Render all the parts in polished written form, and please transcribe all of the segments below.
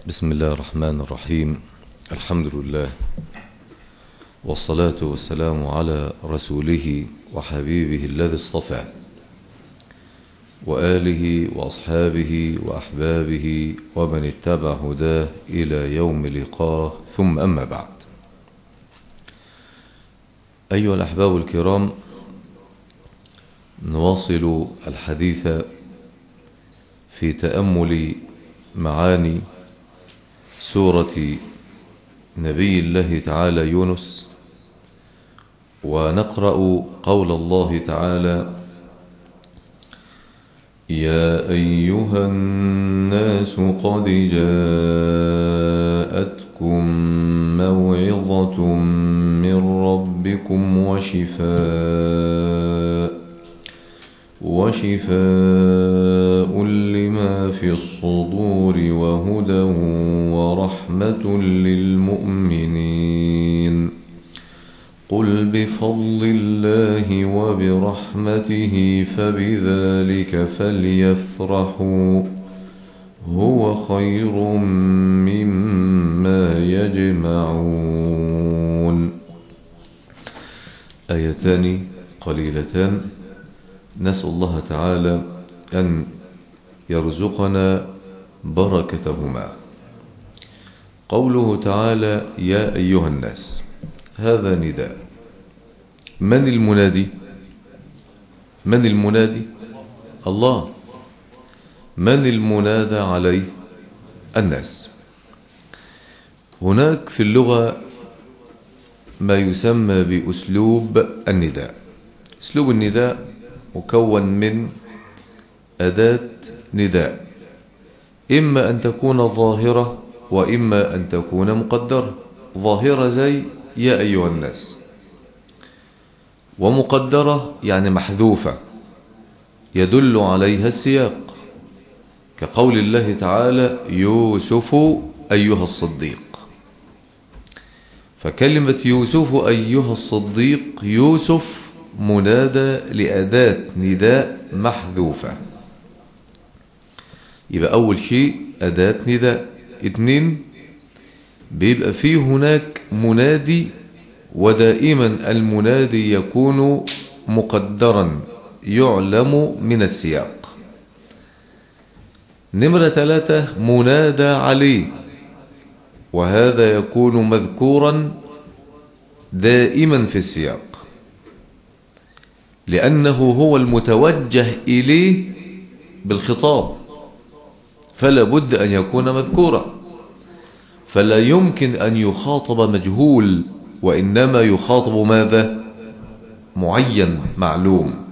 بسم الله الرحمن الرحيم. الحمد لله والصلاة والسلام على رسوله وحبيبه الذي اصطفى وآله وأصحابه وأحبابه ومن اتبع هداه إلى يوم لقاه، ثم أما بعد. أيها الأحباب الكرام، نواصل الحديث في تأمل معاني سورة نبي الله تعالى يونس، ونقرأ قول الله تعالى: يا أيها الناس قد جاءتكم موعظة من ربكم وشفاء لما في الصدور وهدى ورحمة للمؤمنين. قل بفضل الله وبرحمته فبذلك فليفرحوا هو خير مما يجمعون. آيتان قليلتان نسأل الله تعالى أن يرزقنا بركتهما. قوله تعالى: يا أيها الناس، هذا نداء. من المنادي؟ من المنادي؟ الله. من المنادى عليه؟ الناس. هناك في اللغة ما يسمى بأسلوب النداء. أسلوب النداء مكون من أداة نداء، إما أن تكون ظاهرة وإما أن تكون مقدرة. ظاهرة زي يا أيها الناس، ومقدرة يعني محذوفة يدل عليها السياق، كقول الله تعالى: يوسف أيها الصديق. فكلمة يوسف أيها الصديق، يوسف منادى لأداة نداء محذوفة. يبقى أول شيء أداة نداء. 2، بيبقى فيه هناك منادي، ودائما المنادي يكون مقدرا يعلم من السياق. 3، منادى عليه، وهذا يكون مذكورا دائما في السياق، لأنه هو المتوجه إليه بالخطاب، فلا بد أن يكون مذكورا. فلا يمكن أن يخاطب مجهول، وإنما يخاطب ماذا؟ معين معلوم.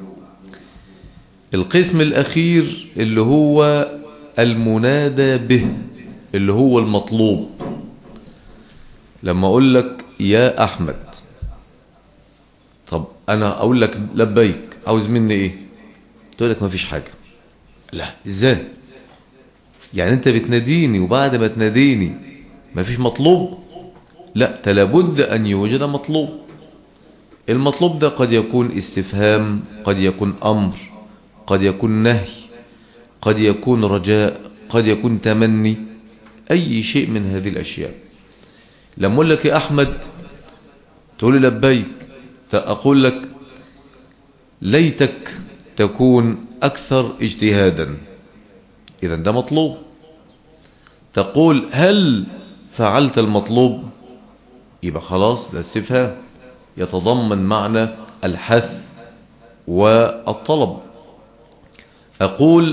القسم الأخير اللي هو المنادى به، اللي هو المطلوب. لما أقول لك يا أحمد، طب أنا أقول لك لبيك، عاوز مني إيه؟ تقول لك ما فيش حاجة. لا، إزاي؟ يعني أنت بتناديني وبعد ما تناديني ما فيش مطلوب؟ لا، لابد أن يوجد مطلوب. المطلوب ده قد يكون استفهام، قد يكون أمر، قد يكون نهي، قد يكون رجاء، قد يكون تمني، أي شيء من هذه الأشياء. لما أقول لك يا أحمد تقول لي لبيك، أقول لك ليتك تكون أكثر اجتهادا، إذا ده مطلوب. تقول هل فعلت المطلوب، يبقى خلاص ده استفهام يتضمن معنى الحث والطلب. أقول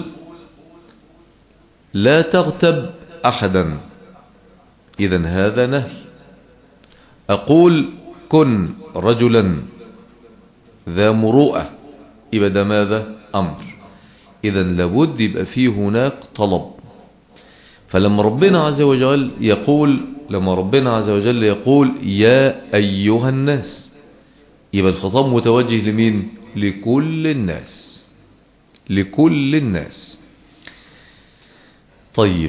لا تغتب أحدا، إذا هذا نهي. أقول كن رجلا ذا مروءة، يبقى ده ماذا؟ أمر. إذا لابد يبقى فيه هناك طلب. فلما ربنا عز وجل يقول يا أيها الناس، يبقى الخطاب متوجه لمين؟ لكل الناس، لكل الناس. طيب،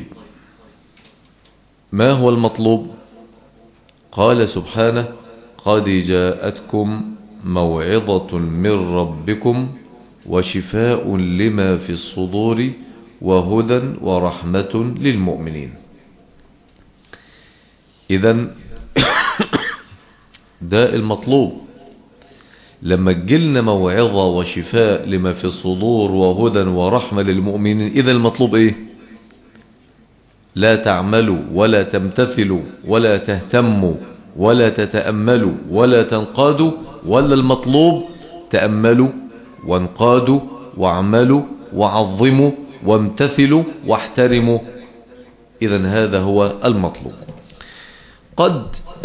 ما هو المطلوب؟ قال سبحانه: قد جاءتكم موعظة من ربكم وشفاء لما في الصدور وهدى ورحمة للمؤمنين. إذن ده المطلوب. لما تجيلنا موعظة وشفاء لما في الصدور وهدى ورحمة للمؤمنين، إذا المطلوب إيه؟ لا تعملوا ولا تمتثلوا ولا تهتموا ولا تتأملوا ولا تنقادوا، ولا المطلوب تأملوا وانقادوا واعملوا وعظموا وامتثلوا واحترموا. إذن هذا هو المطلوب. قد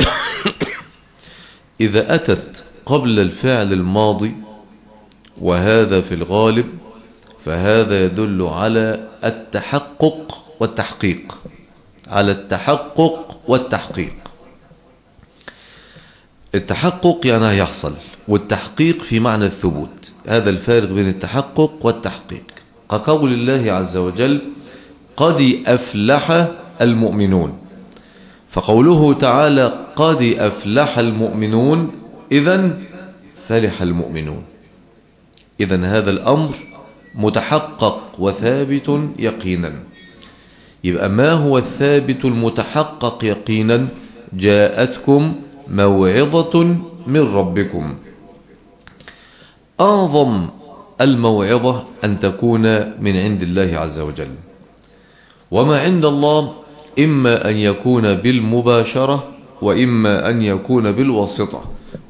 إذا أتت قبل الفعل الماضي، وهذا في الغالب، فهذا يدل على التحقق والتحقيق، على التحقق والتحقيق. التحقق يعني هيحصل، والتحقيق في معنى الثبوت. هذا الفارق بين التحقق والتحقيق. كقول الله عز وجل: قد أفلح المؤمنون. فقوله تعالى قد أفلح المؤمنون، إذن فلح المؤمنون. إذن هذا الأمر متحقق وثابت يقينا. يبقى ما هو الثابت المتحقق يقينا؟ جاءتكم موعظة من ربكم. أعظم الموعظة أن تكون من عند الله عز وجل. وما عند الله إما أن يكون بالمباشرة وإما أن يكون بالواسطة.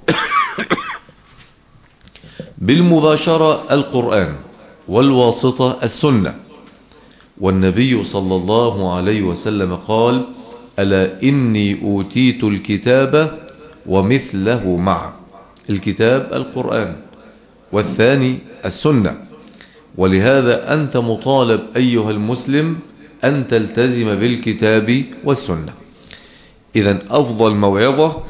بالمباشرة القرآن، والواسطة السنة. والنبي صلى الله عليه وسلم قال: ألا إني أوتيت الكتاب ومثله معه. الكتاب القرآن، والثاني السنة. ولهذا أنت مطالب أيها المسلم أن تلتزم بالكتاب والسنة. إذن أفضل موعظة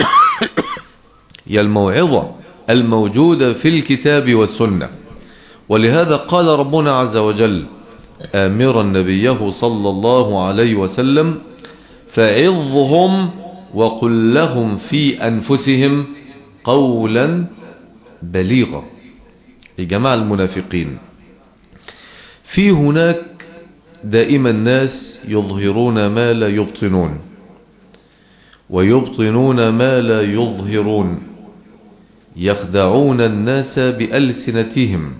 هي الموعظة الموجودة في الكتاب والسنة. ولهذا قال ربنا عز وجل آمرا نبيه صلى الله عليه وسلم: فعظهم وقل لهم في أنفسهم قولا بليغا. لجماعة المنافقين، في هناك دائما ناس يظهرون ما لا يبطنون، ويبطنون ما لا يظهرون، يخدعون الناس بألسنتهم،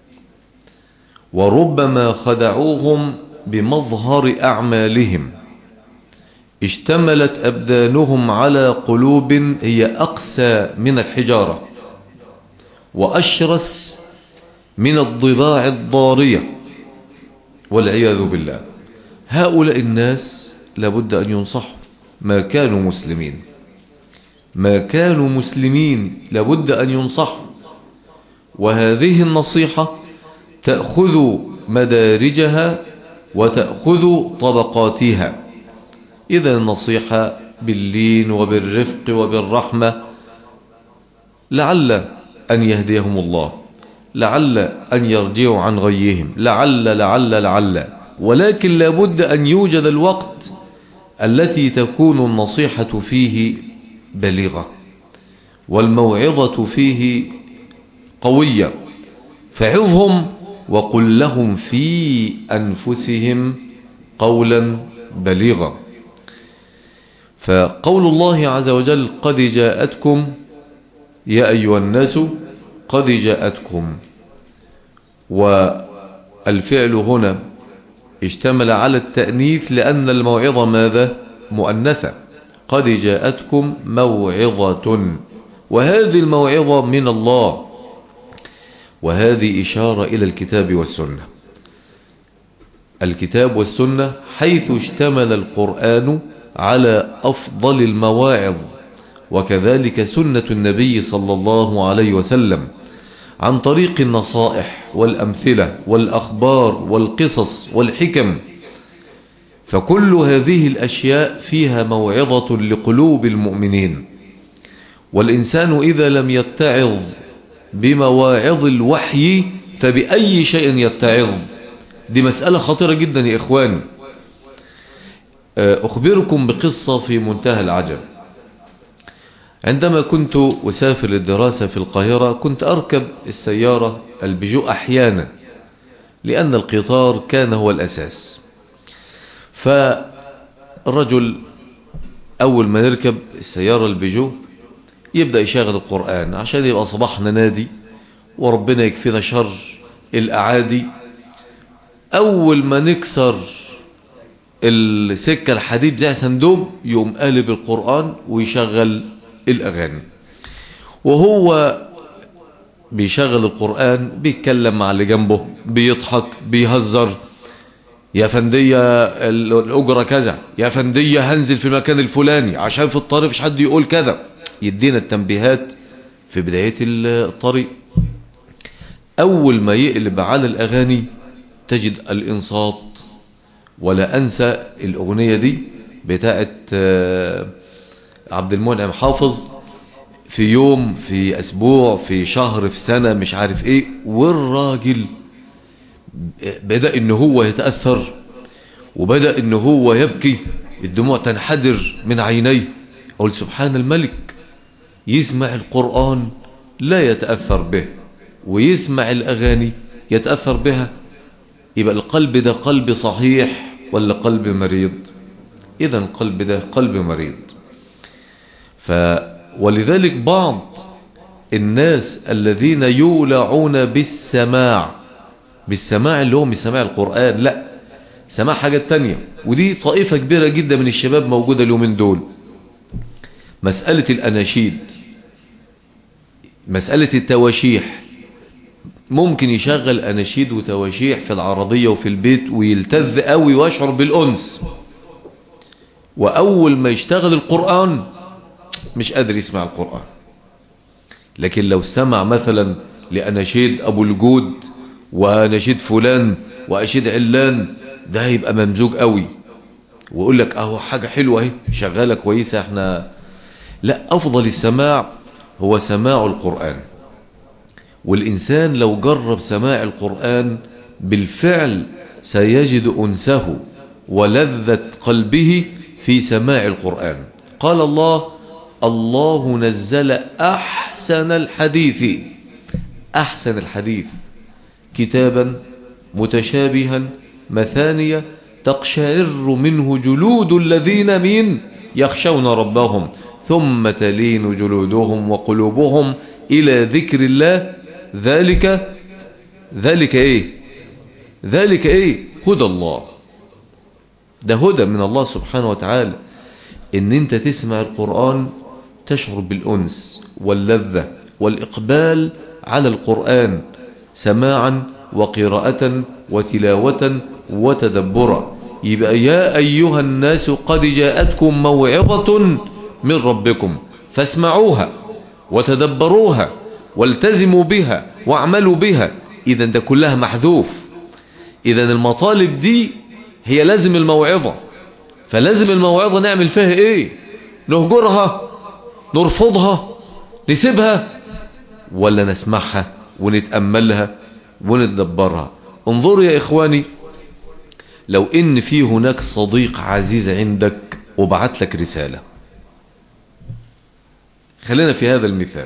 وربما خدعوهم بمظهر أعمالهم. اشتملت أبدانهم على قلوب هي أقسى من الحجارة، وأشرس من الضباع الضارية، والعياذ بالله. هؤلاء الناس لابد أن ينصحوا. ما كانوا مسلمين، ما كانوا مسلمين، لابد أن ينصحوا. وهذه النصيحة تأخذ مدارجها وتأخذ طبقاتها. إذا النصيحة باللين وبالرفق وبالرحمة، لعل أن يهديهم الله، لعل أن يرجعوا عن غيهم، لعل. ولكن لابد أن يوجد الوقت التي تكون النصيحة فيه بليغة، والموعظة فيه قوية. فعظهم وقل لهم في أنفسهم قولا بليغا. فقول الله عز وجل: قد جاءتكم يا أيها الناس قد جاءتكم، والفعل هنا اشتمل على التأنيث لأن الموعظة ماذا؟ مؤنثة. قد جاءتكم موعظة، وهذه الموعظة من الله، وهذه إشارة إلى الكتاب والسنة. الكتاب والسنة حيث اشتمل القرآن على أفضل المواعظ، وكذلك سنة النبي صلى الله عليه وسلم عن طريق النصائح والأمثلة والأخبار والقصص والحكم. فكل هذه الأشياء فيها موعظة لقلوب المؤمنين. والإنسان إذا لم يتعظ بمواعظ الوحي فبأي شيء يتعظ؟ دي مسألة خطيرة جدا يا إخوان. أخبركم بقصة في منتهى العجب. عندما كنت أسافر للدراسة في القاهرة كنت أركب السيارة البيجو أحيانا، لأن القطار كان هو الأساس. فالرجل أول ما نركب السيارة البيجو يبدأ يشغل القرآن عشان يبقى صباحنا نادي وربنا يكفينا شر الأعادي. أول ما نكسر السكة الحديد زي صندوق يقوم قالب القرآن ويشغل الأغاني، وهو بيشغل القرآن بيتكلم مع اللي جنبه، بيضحك، بيهزر. يا فندية الأجرة كذا، يا فندية هنزل في المكان الفلاني عشان في الطريق مش حد يقول كذا، يدينا التنبيهات في بداية الطريق. أول ما يقلب على الأغاني تجد الإنصات. ولا أنسى الأغنية دي بتاعت عبد المنعم حافظ، في يوم، في أسبوع، في شهر، في سنة، مش عارف إيه، والراجل بدأ إنه هو يتأثر وبدأ إنه هو يبكي، الدموع تنحدر من عينيه. أقول سبحان الملك، يسمع القرآن لا يتأثر به، ويسمع الأغاني يتأثر بها. يبقى القلب ده قلب صحيح ولا قلب مريض؟ إذا القلب ده قلب مريض. ولذلك بعض الناس الذين يولعون بالسماع اللي هو مش سماع القرآن، لا، سماع حاجة تانية، ودي طائفة كبيرة جدا من الشباب موجودة اليومين دول. مسألة الأناشيد، مسألة التواشيح، ممكن يشغل أناشيد وتواشيح في العربية وفي البيت ويلتذ قوي ويشعر بالأنس، وأول ما يشتغل القرآن مش قادر يسمع القرآن. لكن لو سمع مثلا لأناشيد أبو الجود وأناشيد فلان وأناشيد علان، ده يبقى ممزوج قوي ويقول لك اهو حاجة حلوة اهي شغالة كويسة احنا. لا، أفضل السماع هو سماع القرآن. والإنسان لو جرب سماع القرآن بالفعل سيجد أنسه ولذة قلبه في سماع القرآن. قال الله نزل أحسن الحديث كتابا متشابها مثانية تقشعر منه جلود الذين يخشون ربهم ثم تلين جلودهم وقلوبهم إلى ذكر الله. ذلك ايه؟ هدى الله. ده هدى من الله سبحانه وتعالى، ان انت تسمع القرآن تشعر بالأنس واللذة والإقبال على القرآن سماعا وقراءة وتلاوة وتدبرا. يبقى يا أيها الناس قد جاءتكم موعظة من ربكم فاسمعوها وتدبروها والتزموا بها واعملوا بها. إذا ده كلها محذوف. إذا المطالب دي هي لازم الموعظة. فلازم الموعظة نعمل فيها ايه؟ نهجرها، نرفضها، نسيبها، ولا نسمعها ونتأملها وندبرها؟ انظروا يا إخواني، لو إن في هناك صديق عزيز عندك وبعت لك رسالة، خلينا في هذا المثال،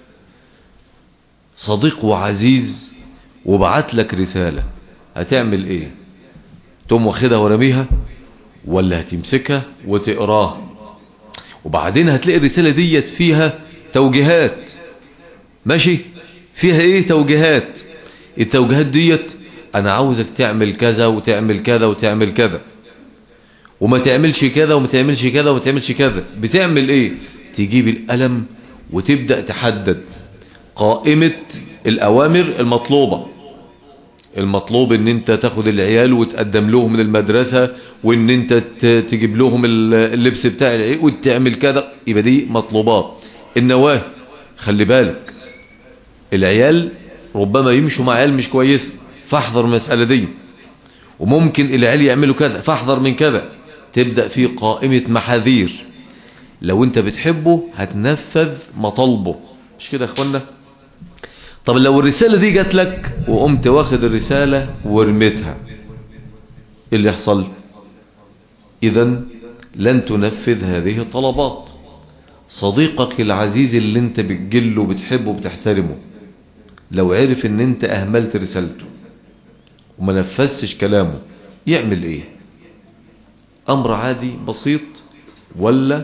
صديق وعزيز وبعت لك رسالة، هتعمل ايه؟ تقوم واخدها ورميها ولا هتمسكها وتقراها؟ وبعدين هتلاقي الرسالة ديت فيها توجيهات، ماشي، فيها ايه؟ توجيهات. التوجيهات ديت انا عاوزك تعمل كذا وتعمل كذا وتعمل كذا وما تعملش كذا وما تعملش كذا وما تعملش كذا. بتعمل ايه؟ تجيب القلم وتبدأ تحدد قائمة الأوامر المطلوبة. المطلوب ان انت تاخد العيال وتقدم لهم من المدرسة، وان انت تجيب لهم اللبس بتاع العيال وتعمل كذا. يبقى دي مطلوبات. النواهي، خلي بالك العيال ربما يمشوا مع عيال مش كويس، فاحذر المسألة دي. وممكن العيال يعملوا كذا، فاحذر من كذا. تبدأ في قائمة محاذير. لو انت بتحبه هتنفذ مطالبه، مش كده يا اخوانا؟ طب لو الرسالة دي جات لك وقمت واخد الرسالة ورميتها، ايه اللي يحصل؟ اذن لن تنفذ هذه الطلبات. صديقك العزيز اللي انت بتجله وبتحبه وبتحترمه، لو عرف ان انت اهملت رسالته وما نفذتش كلامه، يعمل ايه؟ امر عادي بسيط ولا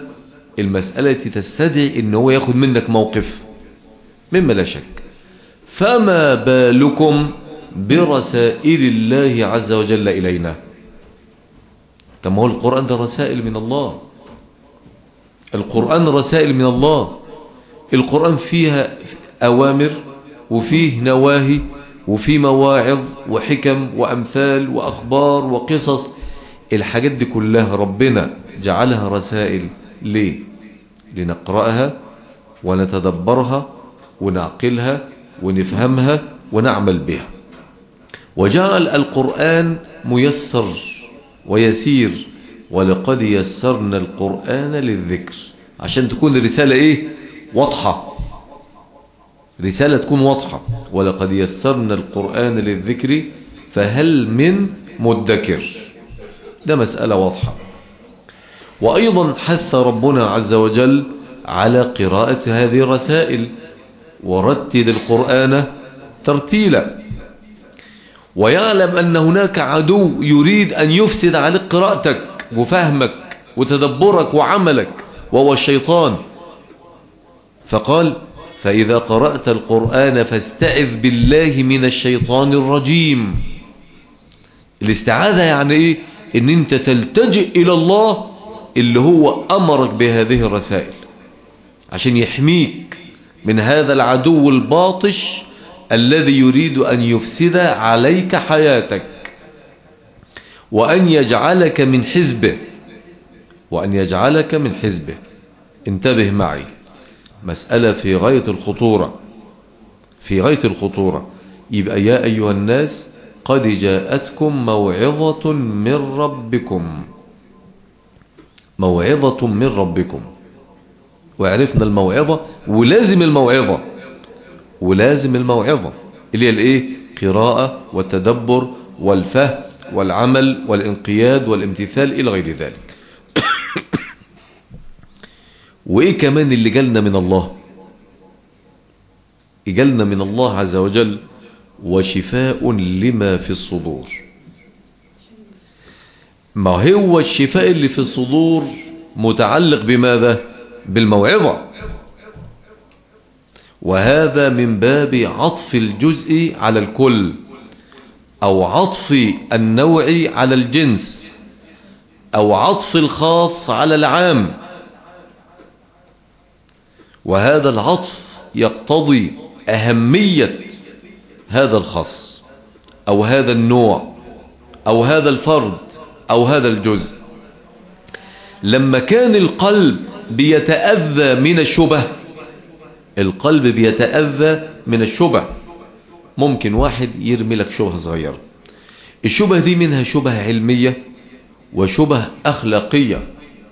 المسألة تستدعي ان هو ياخد منك موقف مما لا شك. فما بالكم برسائل الله عز وجل إلينا؟ طب ما هو القرآن ده رسائل من الله، القرآن رسائل من الله. القرآن فيها أوامر وفيه نواهي وفيه مواعظ وحكم وأمثال وأخبار وقصص. الحاجات دي كلها ربنا جعلها رسائل. ليه؟ لنقرأها ونتدبرها ونعقلها ونفهمها ونعمل بها. وجعل القرآن ميسر ويسير، ولقد يسرنا القرآن للذكر، عشان تكون الرسالة ايه؟ واضحة، رسالة تكون واضحة. ولقد يسرنا القرآن للذكر فهل من مدكر، ده مسألة واضحة. وأيضا حث ربنا عز وجل على قراءة هذه الرسائل، ورتل القرآن ترتيلا. ويعلم أن هناك عدو يريد أن يفسد عليك قراءتك وفهمك وتدبرك وعملك، وهو الشيطان. فقال: فإذا قرأت القرآن فاستعذ بالله من الشيطان الرجيم. الاستعاذة يعني ايه؟ ان انت تلتجئ الى الله اللي هو امرك بهذه الرسائل عشان يحميك من هذا العدو الباطش الذي يريد ان يفسد عليك حياتك، وان يجعلك من حزبه، وان يجعلك من حزبه. انتبه معي، مسألة في غاية الخطورة، في غاية الخطورة. يبقى يا أيها الناس قد جاءتكم موعظة من ربكم، موعظة من ربكم. وعرفنا الموعظة ولازم الموعظة، ولازم الموعظة اللي هي الايه؟ قراءة والتدبر والفهم والعمل والانقياد والامتثال إلى غير ذلك. وإيه كمان اللي جالنا من الله؟ جالنا من الله عز وجل وشفاء لما في الصدور. ما هو الشفاء اللي في الصدور متعلق بماذا؟ بالموعظة. وهذا من باب عطف الجزء على الكل، أو عطف النوع على الجنس، أو عطف الخاص على العام. وهذا العطف يقتضي أهمية هذا الخاص أو هذا النوع أو هذا الفرد أو هذا الجزء. لما كان القلب بيتأذى من الشبه، القلب بيتأذى من الشبه. ممكن واحد يرمي لك شبهة صغيرة، الشبهة دي منها شبهة علمية وشبهة أخلاقية.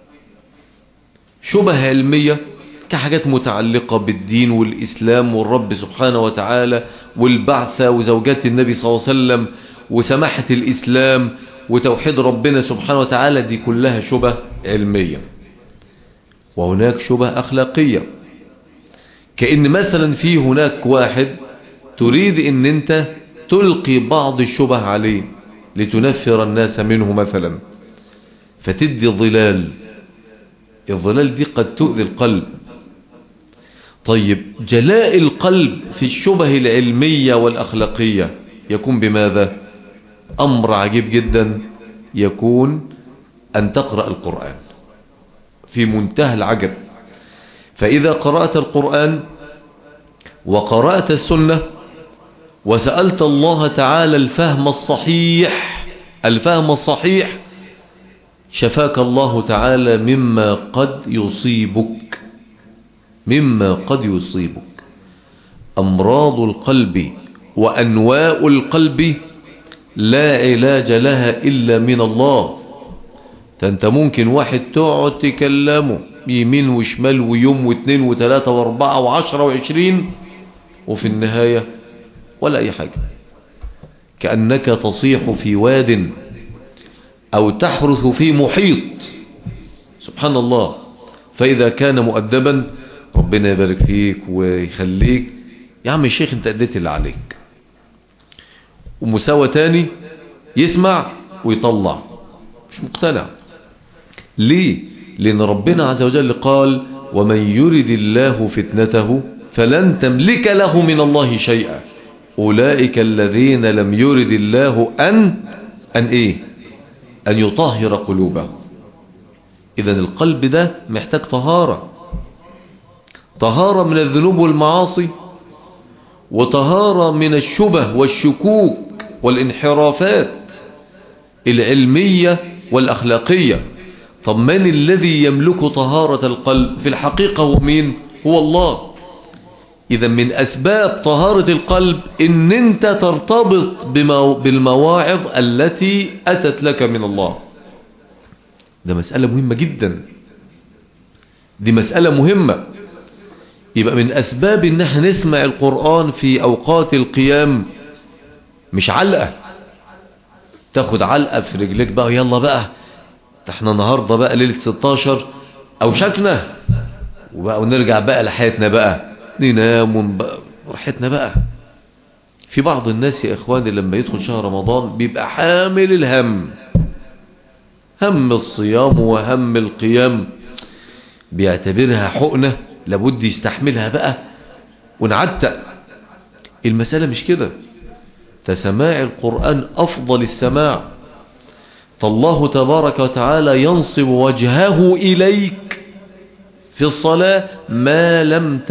شبهة علمية كحاجات متعلقة بالدين والإسلام والرب سبحانه وتعالى والبعثة وزوجات النبي صلى الله عليه وسلم وسماحة الإسلام وتوحيد ربنا سبحانه وتعالى، دي كلها شبه علمية. وهناك شبه أخلاقية، كأن مثلا في هناك واحد تريد ان انت تلقي بعض الشبه عليه لتنفر الناس منه مثلا، فتدي ظلال. الظلال دي قد تؤذي القلب. طيب جلاء القلب في الشبه العلمية والأخلاقية يكون بماذا؟ أمر عجيب جدا، يكون أن تقرأ القرآن في منتهى العجب. فإذا قرأت القرآن وقرأت السنة وسألت الله تعالى الفهم الصحيح، الفهم الصحيح، شفاك الله تعالى مما قد يصيبك، مما قد يصيبك. أمراض القلب وأنواء القلب لا علاج لها إلا من الله. أنت ممكن واحد تقعد تكلمه يمين وشمال ويوم واثنين وثلاثة واربعة وعشرة وعشرين، وفي النهاية ولا أي حاجة، كأنك تصيح في واد أو تحرث في محيط. سبحان الله. فإذا كان مؤدبا ربنا يبارك فيك ويخليك، يا عم الشيخ انت أديت اللي عليك. ومساوى تاني يسمع ويطلع، مش مقتنع. ليه؟ لأن ربنا عز وجل قال ومن يرد الله فتنته فلن تملك له من الله شيئا أولئك الذين لم يرد الله أن يطهر قلوبهم. إذن القلب ده محتاج طهارة من الذنوب والمعاصي، وطهارة من الشبه والشكوك والانحرافات العلمية والأخلاقية. طب من الذي يملك طهارة القلب؟ في الحقيقة هو مين؟ هو الله. إذا من أسباب طهارة القلب إن أنت ترتبط بالمواعظ التي أتت لك من الله. ده مسألة مهمة جدا، دي مسألة مهمة. يبقى من أسباب إن احنا نسمع القرآن في أوقات القيام، مش علقة تاخد علقة في رجلك بقى يلا بقى احنا النهاردة بقى ليلة 16 أو شكنا وبقى ونرجع بقى لحياتنا بقى ننام ورحتنا بقى. في بعض الناس يا إخواني لما يدخل شهر رمضان بيبقى حامل الهم، هم الصيام وهم القيام، بيعتبرها حقنة لابد يستحملها بقى ونعتق. المسألة مش كده. فسماع القرآن أفضل السماع. فالله تبارك وتعالى ينصب وجهه إليك في الصلاة ما لم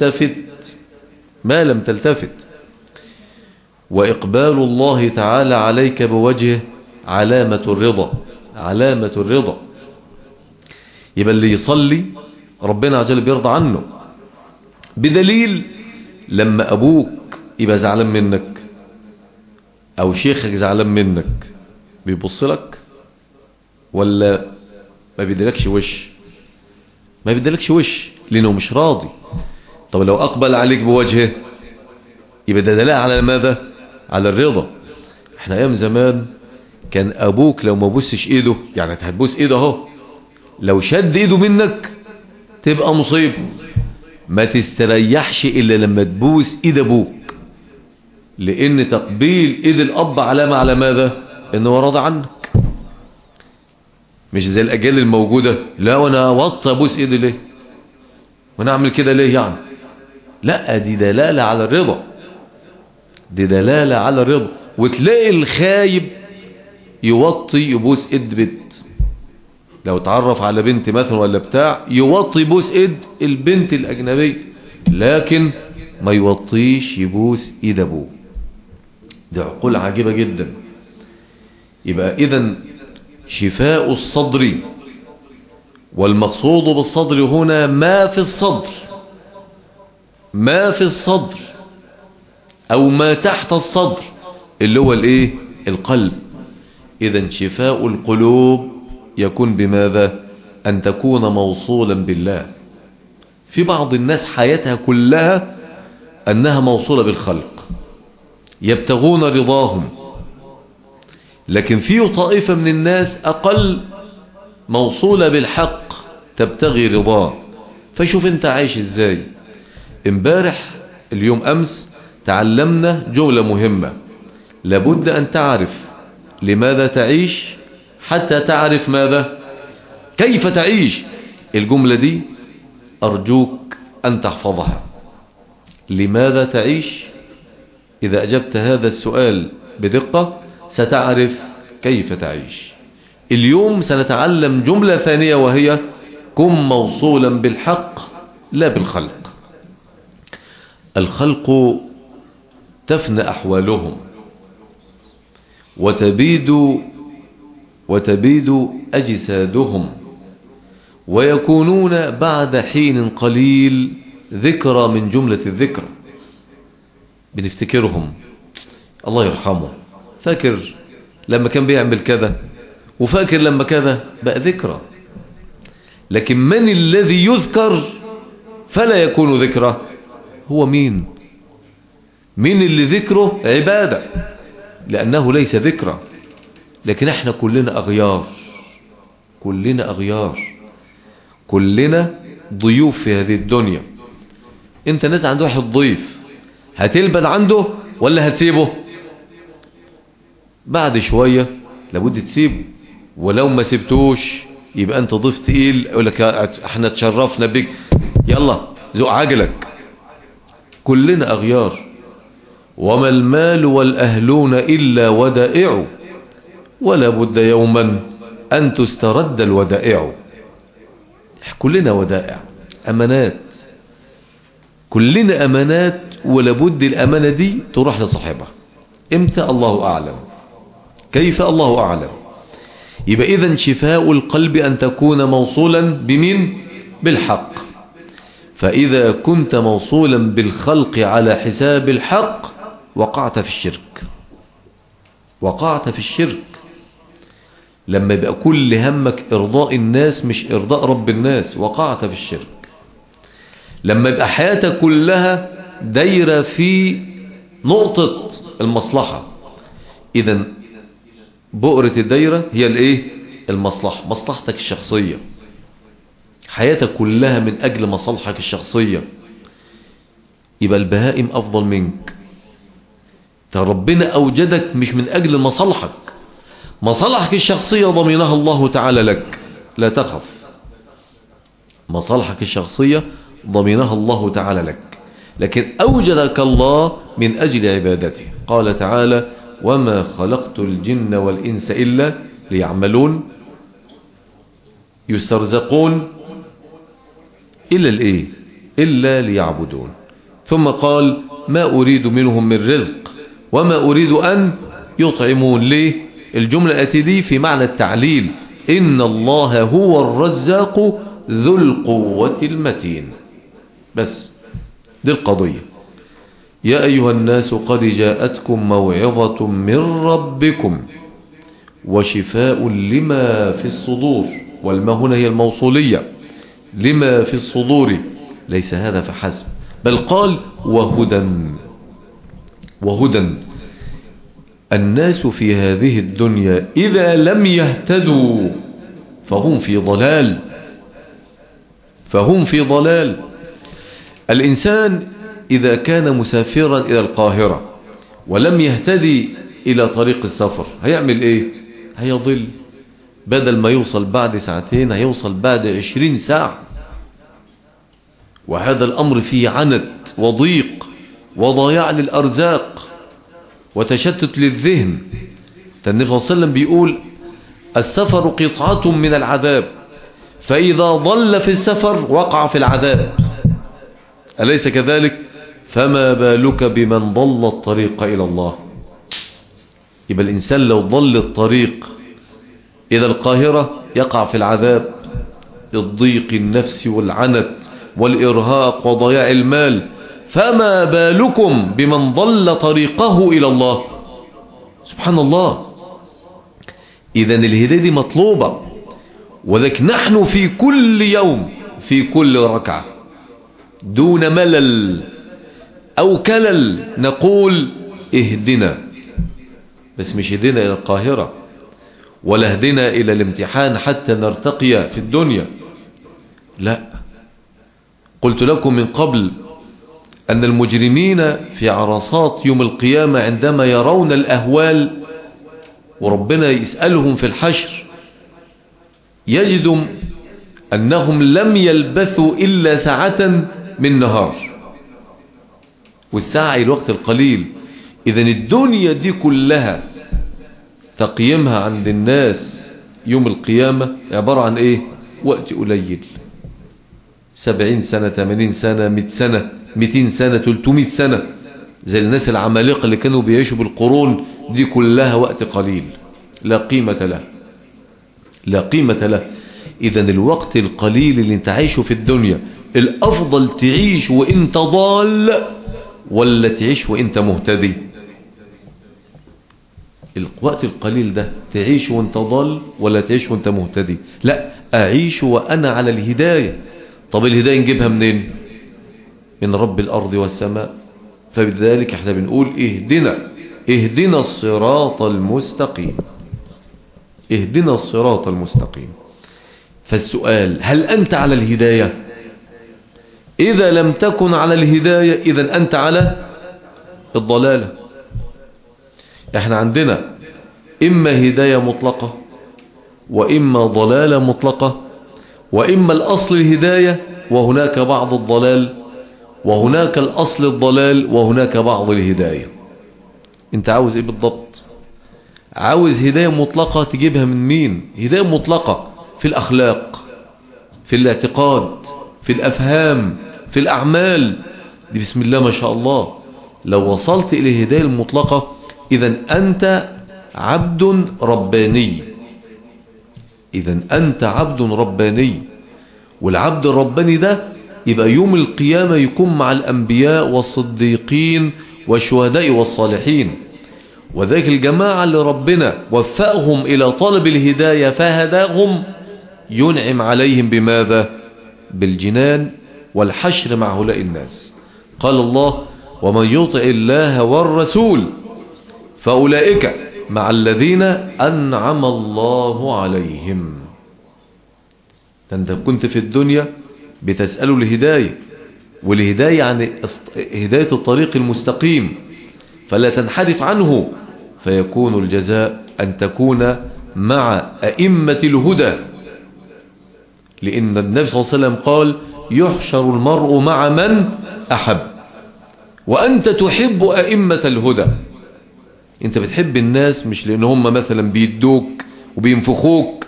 تلتفت. وإقبال الله تعالى عليك بوجهه علامة الرضا. يبقى اللي يصلي ربنا عز وجل بيرضى عنه، بدليل لما أبوك يبقى زعلان منك أو شيخك زعلان منك بيبص لك ولا ما بيدلكش وش؟ ما بيدلكش وش لأنه مش راضي. طب لو أقبل عليك بوجهه يبقى ده دليل على ماذا؟ على الرضا. احنا أيام زمان كان أبوك لو ما بوسش إيده، يعني هتبوس إيده اهو، لو شد إيده منك تبقى مصيبة. ما تستريحش إلا لما تبوس إيد أبوك، لأن تقبيل إيد الأب علامة على ماذا؟ إنه راضي عنك. مش زي الأجيال الموجودة، لا وأنا وطى أبوس إيدي ليه وأنا أعمل كده ليه يعني؟ لا، دي دلالة على الرضا. وتلاقي الخايب يوطي يبوس إيد بنت، لو تعرف على بنت مثلا ولا بتاع يوطي يبوس إيد البنت الأجنبية، لكن ما يوطيش يبوس إيد أبوه. دي عقول عجيبة جدا. يبقى إذن شفاء الصدر، والمقصود بالصدر هنا ما في الصدر أو ما تحت الصدر اللي هو القلب. إذن شفاء القلوب يكون بماذا؟ أن تكون موصولا بالله. في بعض الناس حياتها كلها أنها موصولة بالخلق، يبتغون رضاهم، لكن في طائفة من الناس أقل موصولة بالحق تبتغي رضاه. فشوف انت عايش ازاي. امبارح اليوم أمس تعلمنا جملة مهمة، لابد أن تعرف لماذا تعيش حتى تعرف ماذا كيف تعيش. الجملة دي أرجوك أن تحفظها. لماذا تعيش؟ إذا أجبت هذا السؤال بدقة ستعرف كيف تعيش. اليوم سنتعلم جملة ثانية وهي كن موصولا بالحق لا بالخلق. الخلق تفنى أحوالهم وتبيد أجسادهم، ويكونون بعد حين قليل ذكرى من جملة الذكر. بنفتكرهم، الله يرحمه، فاكر لما كان بيعمل كذا وفاكر لما كذا، بقى ذكرى. لكن من الذي يذكر فلا يكون ذكرى؟ هو مين اللي ذكره عبادة لأنه ليس ذكرى. لكن احنا كلنا أغيار، كلنا ضيوف في هذه الدنيا. انت ناس عند واحد ضيف، هتلبد عنده ولا هتسيبه؟ بعد شوية لابد تسيبه، ولو ما سبتوش يبقى انت ضيف تقيل، يقول لك احنا تشرفنا بك، يلا زق عجلك. كلنا اغيار. وما المال والاهلون الا ودائع، ولا بد يوما ان تسترد الودائع. كلنا ودائع، امانات، كلنا امانات، ولا بد الامانه دي تروح لصاحبها. امتى؟ الله اعلم. كيف؟ الله اعلم. يبقى اذا شفاء القلب ان تكون موصولا بمين؟ بالحق. فاذا كنت موصولا بالخلق على حساب الحق وقعت في الشرك. وقعت في الشرك لما يبقى كل همك ارضاء الناس مش ارضاء رب الناس، وقعت في الشرك. لما يبقى حياتك كلها دايرة في نقطة المصلحة، اذا بؤرة الدايرة هي الايه؟ المصلحة، مصلحتك الشخصية. حياتك كلها من اجل مصالحك الشخصية، يبقى البهائم افضل منك. ربنا اوجدك مش من اجل مصالحك، مصالحك الشخصية ضمنها الله تعالى لك، لا تخف. مصالحك الشخصية ضمنها الله تعالى لك، لكن أوجدك الله من أجل عبادته. قال تعالى: وما خلقت الجن والإنس إلا ليعملون، يسترزقون إلا الإيه؟ إلا ليعبدون. ثم قال: ما أريد منهم من رزق وما أريد أن يطعمون. ليه؟ الجملة التي دي في معنى التعليل: إن الله هو الرزاق ذو القوة المتين. بس دي القضية. يا أيها الناس قد جاءتكم موعظة من ربكم وشفاء لما في الصدور. والما هنا هي الموصولية، لما في الصدور، ليس هذا فحسب، بل قال وهدى. وهدى. الناس في هذه الدنيا إذا لم يهتدوا فهم في ضلال، فهم في ضلال. الإنسان إذا كان مسافرا إلى القاهرة ولم يهتدي إلى طريق السفر هيعمل إيه؟ هيضل. بدل ما يوصل بعد ساعتين هيوصل بعد 20 ساعة. وهذا الأمر فيه عنت وضيق وضياع للأرزاق وتشتت للذهن. النبي صلى الله عليه وسلم بيقول: السفر قطعة من العذاب، فإذا ضل في السفر وقع في العذاب. أليس كذلك؟ فما بالك بمن ضل الطريق إلى الله. يبقى الإنسان لو ضل الطريق إلى القاهرة يقع في العذاب، الضيق النفسي والعنت والإرهاق وضياع المال. فما بالكم بمن ضل طريقه إلى الله. سبحان الله. إذن الهداية دي مطلوبة. وذلك نحن في كل يوم في كل ركعة دون ملل أو كلل نقول: اهدنا. بس مش اهدنا إلى القاهرة، ولا اهدنا إلى الامتحان حتى نرتقي في الدنيا. لا. قلت لكم من قبل أن المجرمين في عرصات يوم القيامة عندما يرون الأهوال وربنا يسألهم في الحشر يجدوا أنهم لم يلبثوا إلا ساعة من نهار، والساعة الوقت القليل. إذن الدنيا دي كلها تقييمها عند الناس يوم القيامة عبارة عن إيه؟ وقت قليل. 70 سنة 80 سنة 100 سنة 200 سنة 300 سنة، زي الناس العمالقة اللي كانوا بيعيشوا بالقرون دي كلها وقت قليل لا قيمة له، لا قيمة له. إذن الوقت القليل اللي انت عايشه في الدنيا الأفضل تعيش وانت ضال ولا تعيش وانت مهتدي؟ الوقت القليل ده تعيش وانت ضال ولا تعيش وانت مهتدي؟ لا، أعيش وأنا على الهداية. طب الهداية نجيبها منين؟ من رب الأرض والسماء. فبذلك احنا بنقول اهدنا الصراط المستقيم، اهدنا الصراط المستقيم. فالسؤال: هل أنت على الهداية؟ إذا لم تكن على الهداية إذن أنت على الضلالة. احنا عندنا إما هداية مطلقة وإما ضلالة مطلقة، وإما الأصل الهداية وهناك بعض الضلال، وهناك الأصل الضلال وهناك بعض الهداية. انت عاوز ايه بالضبط؟ عاوز هداية مطلقة تجيبها من مين؟ هداية مطلقة في الأخلاق، في الاعتقاد، في الأفهام، في الأعمال، دي بسم الله ما شاء الله. لو وصلت إلى الهداية المطلقة إذن أنت عبد رباني، إذن أنت عبد رباني. والعبد الرباني ده يبقى يوم القيامة يكون مع الأنبياء والصديقين والشهداء والصالحين. وذلك الجماعة اللي ربنا وفقهم إلى طلب الهداية فهداهم ينعم عليهم بماذا؟ بالجنان والحشر مع هؤلاء الناس. قال الله: ومن يطع الله والرسول فأولئك مع الذين أنعم الله عليهم. أنت كنت في الدنيا بتسألوا الهداية، والهداية يعني هداية الطريق المستقيم، فلا تنحرف عنه، فيكون الجزاء أن تكون مع أئمة الهدى. لأن النبي صلى الله عليه وسلم قال: يحشر المرء مع من أحب. وأنت تحب أئمة الهدى. أنت بتحب الناس مش لأن هم مثلا بيدوك وبينفخوك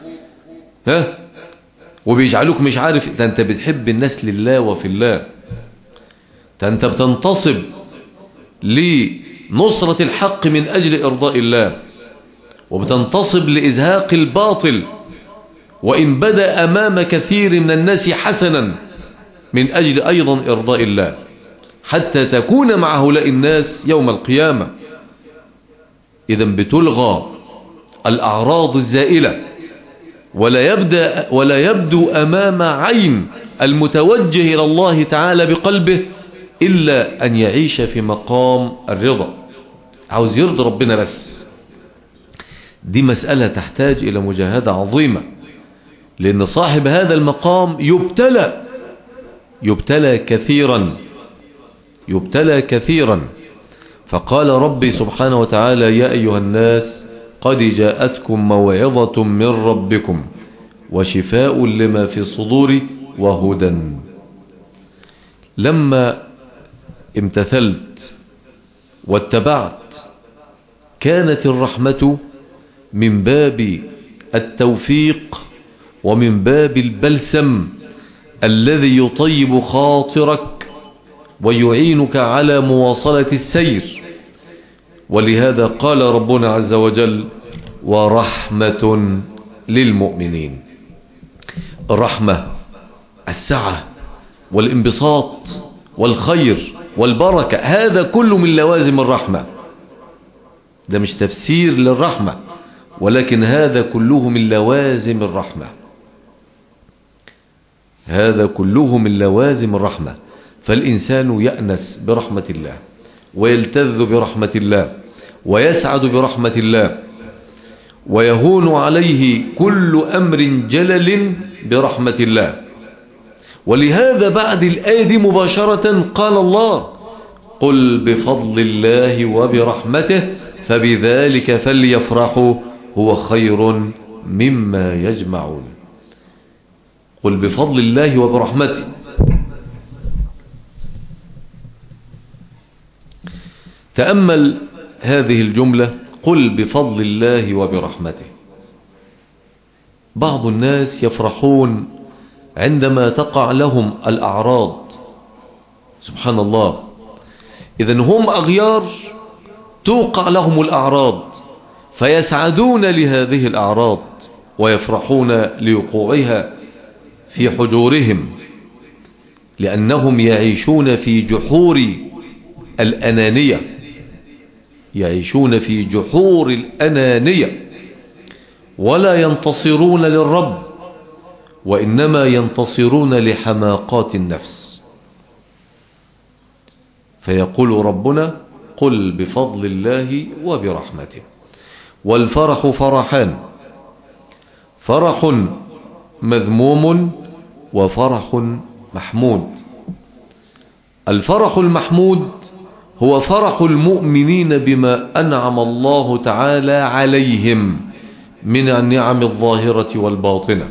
وبيجعلوك مش عارف، ده أنت بتحب الناس لله وفي الله. ده أنت بتنتصب لنصرة الحق من أجل إرضاء الله، وبتنتصب لإزهاق الباطل وإن بدأ أمام كثير من الناس حسنا من أجل أيضا إرضاء الله، حتى تكون مع هؤلاء الناس يوم القيامة. إذن بتلغى الأعراض الزائلة، ولا يبدو أمام عين المتوجه إلى الله تعالى بقلبه إلا أن يعيش في مقام الرضا، عاوز يرضي ربنا بس. دي مسألة تحتاج إلى مجاهدة عظيمة، لأن صاحب هذا المقام يبتلى كثيرا. فقال ربي سبحانه وتعالى: يا أيها الناس قد جاءتكم موعظة من ربكم وشفاء لما في الصدور وهدى. لما امتثلت واتبعت كانت الرحمة من باب التوفيق ومن باب البلسم الذي يطيب خاطرك ويعينك على مواصلة السير. ولهذا قال ربنا عز وجل: ورحمة للمؤمنين. الرحمة السعة والانبساط والخير والبركة، هذا كله من لوازم الرحمة. ده مش تفسير للرحمة، ولكن هذا كله من لوازم الرحمة. هذا كله من لوازم الرحمة. فالإنسان يأنس برحمة الله، ويلتذ برحمة الله، ويسعد برحمة الله، ويهون عليه كل أمر جلل برحمة الله. ولهذا بعد الآية دي مباشرة قال الله: قل بفضل الله وبرحمته فبذلك فليفرحوا هو خير مما يجمعون. قل بفضل الله وبرحمته. تأمل هذه الجملة: قل بفضل الله وبرحمته. بعض الناس يفرحون عندما تقع لهم الأعراض، سبحان الله. إذن هم أغيار توقع لهم الأعراض فيسعدون لهذه الأعراض ويفرحون لوقوعها في حجورهم، لأنهم يعيشون في جحور الأنانية، يعيشون في جحور الأنانية، ولا ينتصرون للرب، وإنما ينتصرون لحماقات النفس. فيقول ربنا: قل بفضل الله وبرحمته. والفرح فرحان: فرح مذموم وفرح محمود. الفرح المحمود هو فرح المؤمنين بما أنعم الله تعالى عليهم من النعم الظاهرة والباطنة.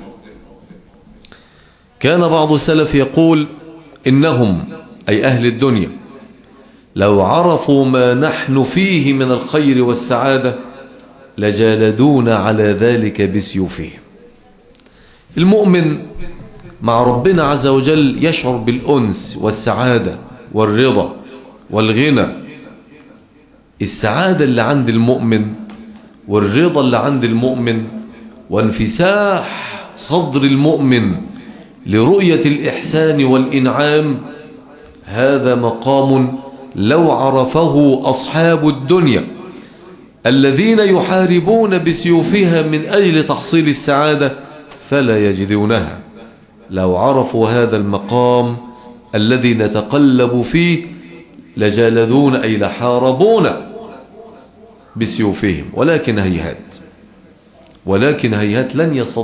كان بعض السلف يقول إنهم أي أهل الدنيا لو عرفوا ما نحن فيه من الخير والسعادة لجالدون على ذلك بسيوفهم. المؤمن مع ربنا عز وجل يشعر بالأنس والسعادة والرضا والغنى. السعادة اللي عند المؤمن والرضا اللي عند المؤمن وانفساح صدر المؤمن لرؤية الإحسان والإنعام، هذا مقام لو عرفه أصحاب الدنيا الذين يحاربون بسيوفها من أجل تحصيل السعادة فلا يجدونها. لو عرفوا هذا المقام الذي نتقلب فيه لجالدون أي لحاربون بسيوفهم، ولكن هيهات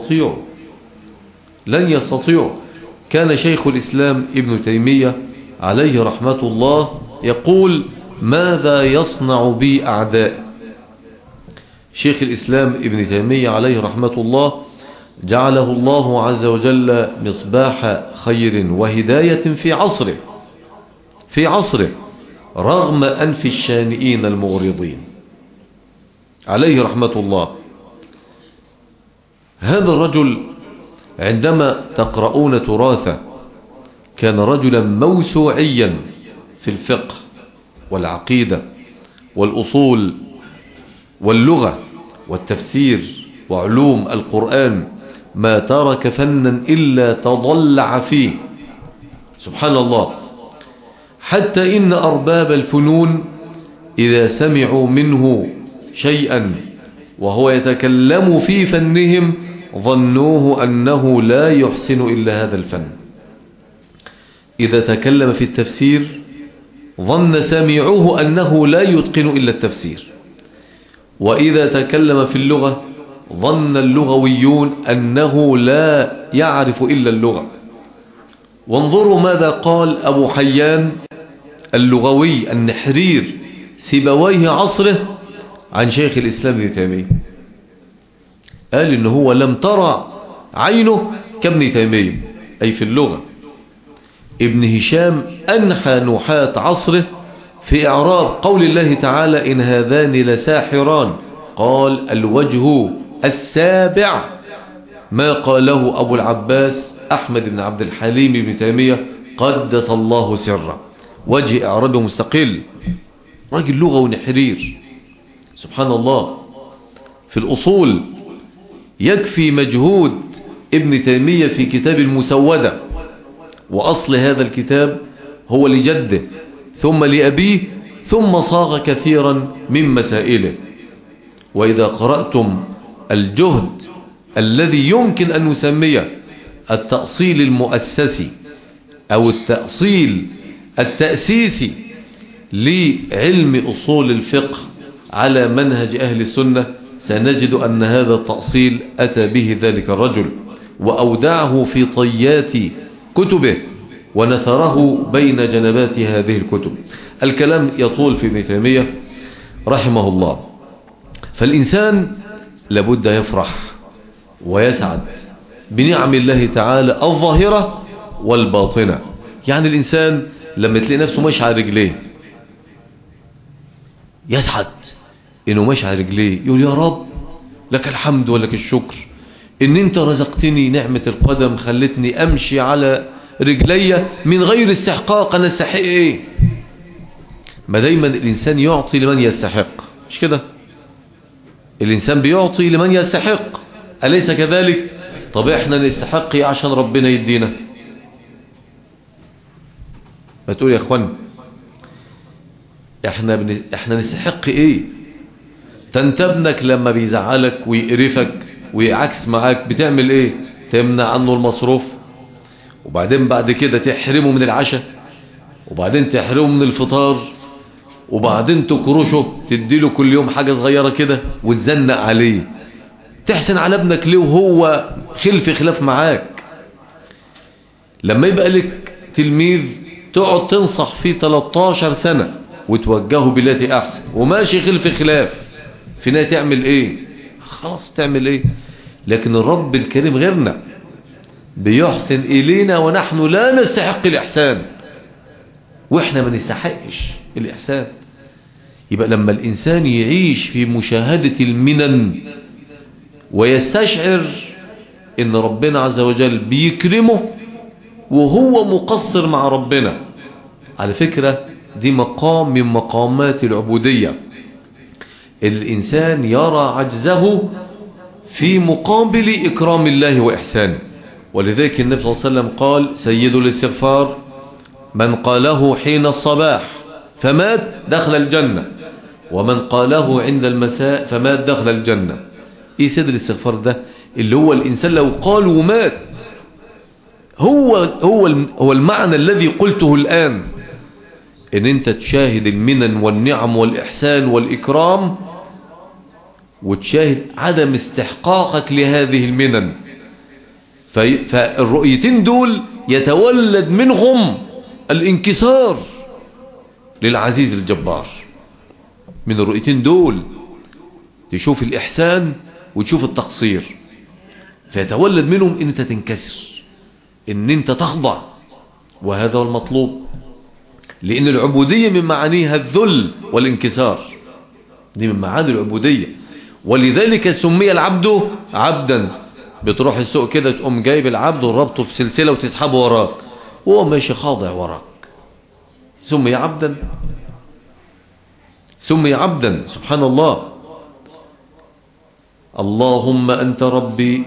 لن يستطيعوا. كان شيخ الإسلام ابن تيمية عليه رحمة الله يقول: ماذا يصنع بي أعداء؟ شيخ الإسلام ابن تيمية عليه رحمة الله جعله الله عز وجل مصباح خير وهداية في عصره رغم أنف الشانئين المغرضين عليه رحمة الله. هذا الرجل عندما تقرؤون تراثه كان رجلا موسوعيا في الفقه والعقيدة والأصول واللغة والتفسير وعلوم القرآن، ما ترك فنا إلا تضلع فيه سبحان الله. حتى إن أرباب الفنون إذا سمعوا منه شيئا وهو يتكلم في فنهم ظنوه أنه لا يحسن إلا هذا الفن. إذا تكلم في التفسير ظن سامعوه أنه لا يتقن إلا التفسير، وإذا تكلم في اللغة ظن اللغويون أنه لا يعرف إلا اللغة. وانظروا ماذا قال أبو حيان اللغوي النحرير سيبويه عصره عن شيخ الإسلام ابن تيمية. قال إنه هو لم ترى عينه كابن تيمية أي في اللغة. ابن هشام أنحى نحاة عصره في إعراب قول الله تعالى: إن هذان لساحران، قال: الوجه السابع ما قاله أبو العباس أحمد بن عبد الحليم بن تيمية قدس الله سره، وجه إعرابه مستقل، راجل لغة ونحرير سبحان الله. في الأصول يكفي مجهود ابن تيمية في كتاب المسودة، وأصل هذا الكتاب هو لجده ثم لأبيه ثم صاغ كثيرا من مسائله. وإذا قرأتم الجهد الذي يمكن أن نسميه التأصيل المؤسسي أو التأصيل التأسيسي لعلم أصول الفقه على منهج أهل السنة، سنجد أن هذا التأصيل أتى به ذلك الرجل وأودعه في طيات كتبه ونثره بين جنبات هذه الكتب. الكلام يطول في ابن تيمية رحمه الله. فالإنسان لابد يفرح ويسعد بنعم الله تعالى الظاهرة والباطنة. يعني الإنسان لما تلاقي نفسه ماشي على رجليه يسعد إنه ماشي على رجليه، يقول: يا رب لك الحمد ولك الشكر إن أنت رزقتني نعمة القدم، خلتني أمشي على رجلي من غير استحقاق. أنا استحق إيه؟ ما دايما الإنسان يعطي لمن يستحق، مش كده؟ الإنسان بيعطي لمن يستحق، أليس كذلك؟ طب إحنا نستحق إيه عشان ربنا يدينا؟ ما تقول يا أخوان إحنا نستحق إيه؟ أنت ابنك لما بيزعلك ويقرفك ويعكس معاك بتعمل إيه؟ تمنع عنه المصروف، وبعدين بعد كده تحرمه من العشاء، وبعدين تحرمه من الفطار، وبعدين تكرشه تديله كل يوم حاجة صغيرة كده وتزنق عليه. تحسن على ابنك ليه وهو خلاف معاك؟ لما يبقى لك تلميذ تقعد تنصح فيه 13 سنة وتوجهه بالتي أحسن وماشي خلاف، في نهاية تعمل إيه؟ خلاص تعمل ايه؟ لكن الرب الكريم غيرنا، بيحسن إلينا ونحن لا نستحق الإحسان، وإحنا ما نستحقش الإحسان. يبقى لما الإنسان يعيش في مشاهدة المنن ويستشعر إن ربنا عز وجل بيكرمه وهو مقصر مع ربنا، على فكرة دي مقام من مقامات العبودية. الإنسان يرى عجزه في مقابل إكرام الله وإحسانه. ولذلك النبي صلى الله عليه وسلم قال: سيد الاستغفار من قاله حين الصباح فمات دخل الجنة، ومن قاله عند المساء فمات دخل الجنة. ايه سيد الاستغفار ده؟ اللي هو الإنسان لو قال ومات، هو المعنى الذي قلته الآن، ان انت تشاهد المنن والنعم والإحسان والإكرام، وتشاهد عدم استحقاقك لهذه المنن. فالرؤيتين دول يتولد منهم الانكسار للعزيز الجبار. من الرؤيتين دول تشوف الإحسان وتشوف التقصير، فيتولد منهم ان انت تنكسر، ان انت تخضع، وهذا هو المطلوب. لأن العبودية من معانيها الذل والانكسار، دي من معاني العبودية. ولذلك سمي العبد عبدا. بتروح السوق كده تقوم جايب العبد وربطه في سلسلة وتسحبه وراك وهو ماشي خاضع وراك، سمي عبدا، سمي عبدا. سبحان الله. اللهم أنت ربي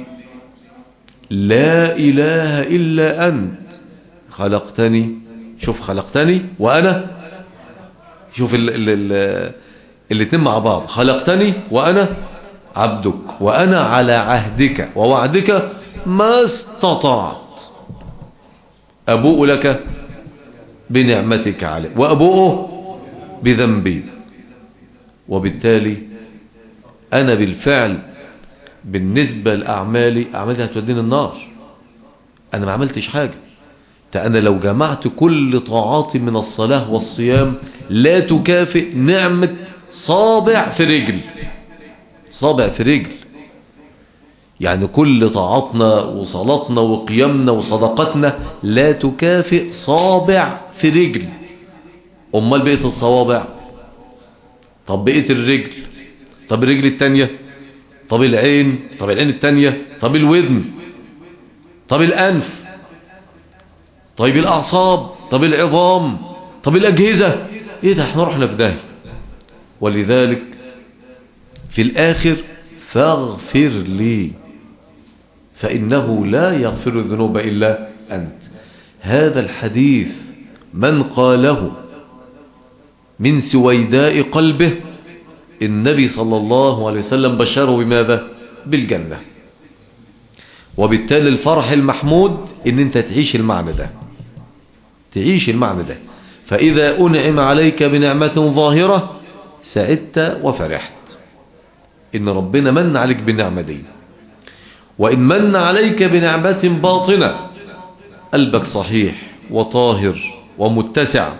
لا إله إلا أنت خلقتني. شوف، خلقتني وأنا، شوف الاتنين مع بعض، خلقتني وأنا عبدك، وأنا على عهدك ووعدك ما استطعت أبوء لك بنعمتك علي وأبوء بذنبي. وبالتالي أنا بالفعل بالنسبة لأعمالي هتوديني النار، أنا ما عملتش حاجة. أنا لو جمعت كل طاعاتي من الصلاة والصيام لا تكافئ نعمة صابع في رجل، صابع في رجل. يعني كل طاعاتنا وصلاتنا وقيامنا وصدقاتنا لا تكافئ صابع في رجل. أمال بقية الصوابع؟ طب بقية الرجل؟ طب الرجل التانية؟ طب العين؟ طب العين التانية؟ طب الودن؟ طب الأنف؟ طيب الأعصاب؟ طب العظام؟ طب الأجهزة؟ إيه ده؟ احنا رحنا في داهية. ولذلك في الآخر فاغفر لي فإنه لا يغفر الذنوب إلا أنت. هذا الحديث من قاله من سويداء قلبه النبي صلى الله عليه وسلم بشره بماذا؟ بالجنة. وبالتالي الفرح المحمود ان انت تعيش المعنى ده، تعيش المعنى ده. فإذا أنعم عليك بنعمة ظاهرة سعدت وفرحت إن ربنا من عليك بالنعمة دي. وإن من عليك بنعمة باطنة قلبك صحيح وطاهر ومتسع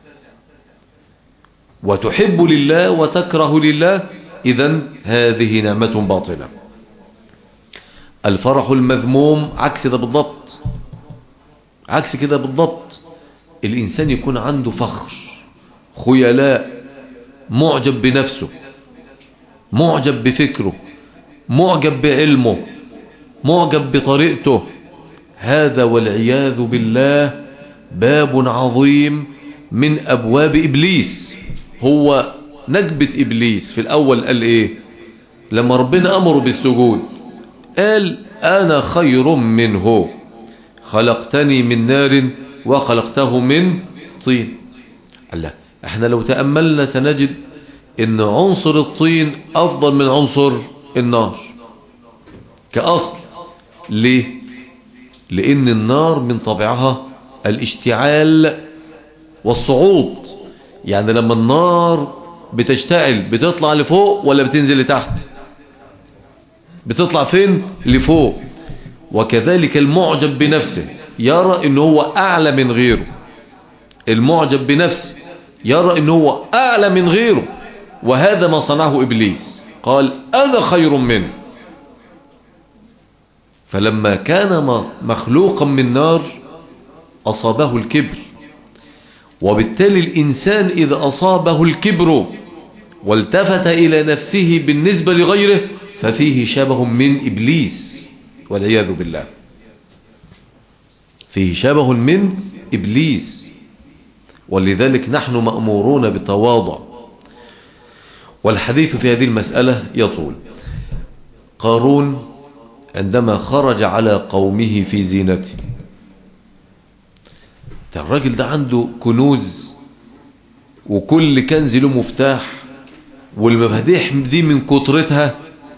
وتحب لله وتكره لله، إذن هذه نعمة باطنة. الفرح المذموم عكس ده بالضبط، عكس كده بالضبط. الإنسان يكون عنده فخر، خيلاء، معجب بنفسه، معجب بفكره، معجب بعلمه، معجب بطريقته. هذا والعياذ بالله باب عظيم من أبواب إبليس. هو نجبة إبليس في الأول قال إيه لما ربنا أمره بالسجود؟ قال أنا خير منه خلقتني من نار وخلقته من طين. الله، احنا لو تأملنا سنجد ان عنصر الطين افضل من عنصر النار كأصل. ليه؟ لان النار من طبعها الاشتعال والصعود. يعني لما النار بتشتعل بتطلع لفوق ولا بتنزل لتحت؟ بتطلع فين؟ لفوق. وكذلك المعجب بنفسه يرى انه هو اعلى من غيره، المعجب بنفسه يرى انه هو اعلى من غيره، وهذا ما صنعه ابليس. قال أنا خير منه. فلما كان مخلوقا من نار أصابه الكبر، وبالتالي الإنسان إذا أصابه الكبر والتفت إلى نفسه بالنسبة لغيره ففيه شبه من إبليس والعياذ بالله، فيه شبه من إبليس. ولذلك نحن مأمورون بالتواضع، والحديث في هذه المسألة يطول. قارون عندما خرج على قومه في زينته، الراجل ده عنده كنوز وكل كنز له مفتاح، والمفاتيح دي من كترتها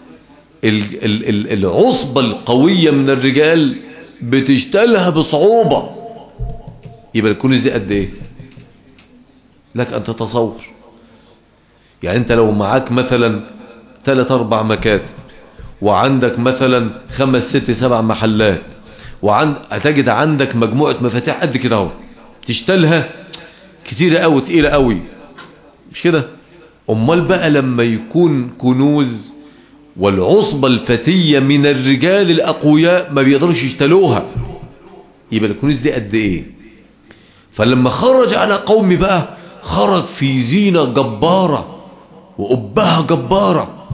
العصبة القوية من الرجال بتشتلها بصعوبة. يبقى الكنوز دي قد ايه؟ لك ان تتصور. يعني انت لو معاك مثلا 3-4 مكاتب، وعندك مثلا 5-6-7 محلات، هتجد عندك مجموعة مفاتيح قد كده اهو تشتلها كتيرة قوي، تقيلة قوي، مش كده؟ امال بقى لما يكون كنوز والعصبة الفتية من الرجال الاقوياء ما بيقدرش يشتلوها، يبقى الكنوز دي قد ايه؟ فلما خرج على قوم بقى خرج في زينة جبارة وأبهة جبارة.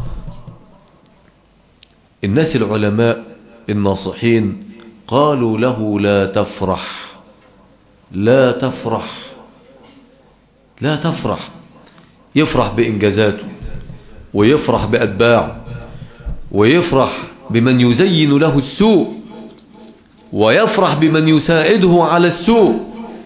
الناس العلماء الناصحين قالوا له لا تفرح، لا تفرح، لا تفرح. يفرح بإنجازاته، ويفرح بأتباعه، ويفرح بمن يزين له السوء، ويفرح بمن يساعده على السوء.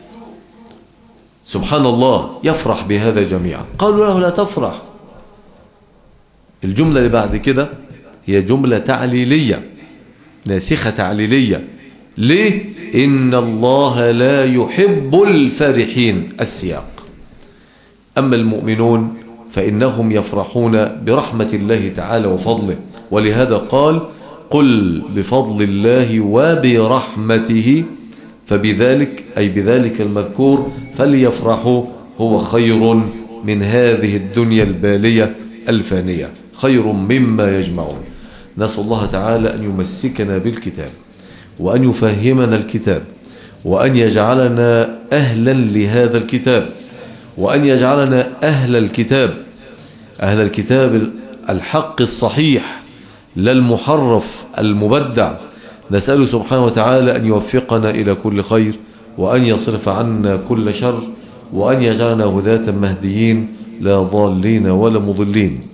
سبحان الله، يفرح بهذا جميعا. قالوا له لا تفرح. الجملة اللي بعد كده هي جملة تعليلية، ناسخة تعليلية. ليه؟ إن الله لا يحب الفرحين، السياق. أما المؤمنون فإنهم يفرحون برحمة الله تعالى وفضله، ولهذا قال قل بفضل الله وبرحمته فبذلك، أي بذلك المذكور، فليفرحوا هو خير من هذه الدنيا البالية الفانية، خير مما يجمعون. نسأل الله تعالى أن يمسكنا بالكتاب، وأن يفهمنا الكتاب، وأن يجعلنا أهلا لهذا الكتاب، وأن يجعلنا أهل الكتاب، أهل الكتاب الحق الصحيح لا المحرف المبدع. نسأله سبحانه وتعالى أن يوفقنا إلى كل خير، وأن يصرف عنا كل شر، وأن يجعلنا هداة مهديين لا ضالين ولا مضلين.